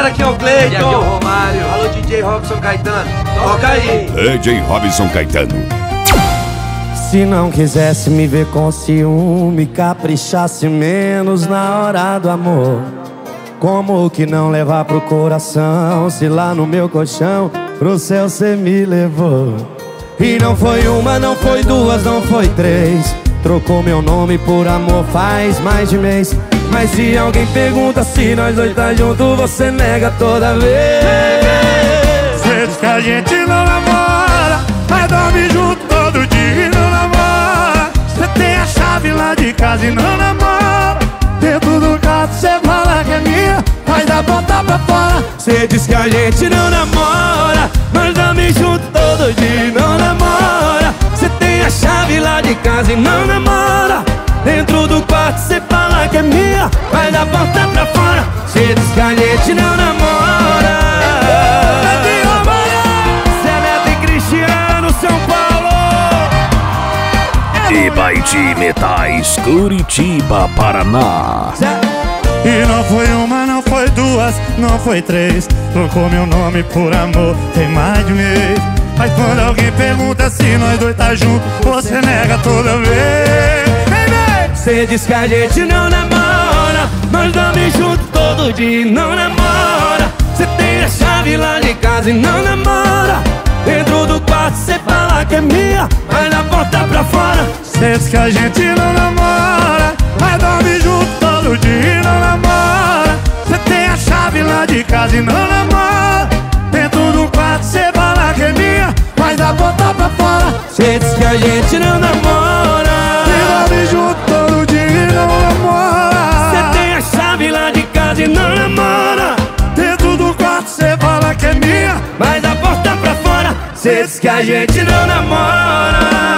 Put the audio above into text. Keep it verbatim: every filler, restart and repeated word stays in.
galera, aqui é o Cleiton. E aqui é o Romário. Alô, D J Robson Caetano. Toca aí. D J Robson Caetano. Se não quisesse me ver com ciúme, caprichasse menos na hora do amor. Como que não levar pro coração, se lá no meu colchão pro céu cê me levou? E não foi uma, não foi duas, não foi três. Trocou meu nome por amor faz mais de mês. Mas se alguém pergunta se nós dois tá junto, você nega toda vez. Cê diz que a gente não namora, mas dorme junto todo dia e não namora. Cê tem a chave lá de casa e não namora. Dentro do quarto cê fala que é minha, mas dá porta pra fora. Cê diz que a gente não namora, mas dorme junto todo dia e não namora. Cê tem a chave lá de casa e não namora. Dentro do quarto cê fala que é minha, mas dá porta pra fora. Cê diz que a gente não namora. Cê é Neto e Cristiano, São Paulo. Ibaiti Metais, Curitiba, Paraná. E não foi uma, não foi duas, não foi três. Trocou meu nome por amor, tem mais de um mês. Mas quando alguém pergunta se nós dois tá junto, você nega toda vez. Cê diz que a gente não namora, mas dorme junto todo dia e não namora. Cê tem a chave lá de casa e não namora. Dentro do quarto cê fala que é minha, mas na porta pra fora. Cê diz que a gente não namora, mas dorme junto todo dia e não namora. Cê tem a chave lá de casa e não namora. Dentro do quarto cê fala que é minha, mas na porta pra fora. Cê diz que a gente não namora, e dorme junto todo dia e não namora. cê tem a chave lá de casa e não namora. Dentro do quarto cê fala que é minha, mas a porta pra fora. Cê diz que a gente não namora.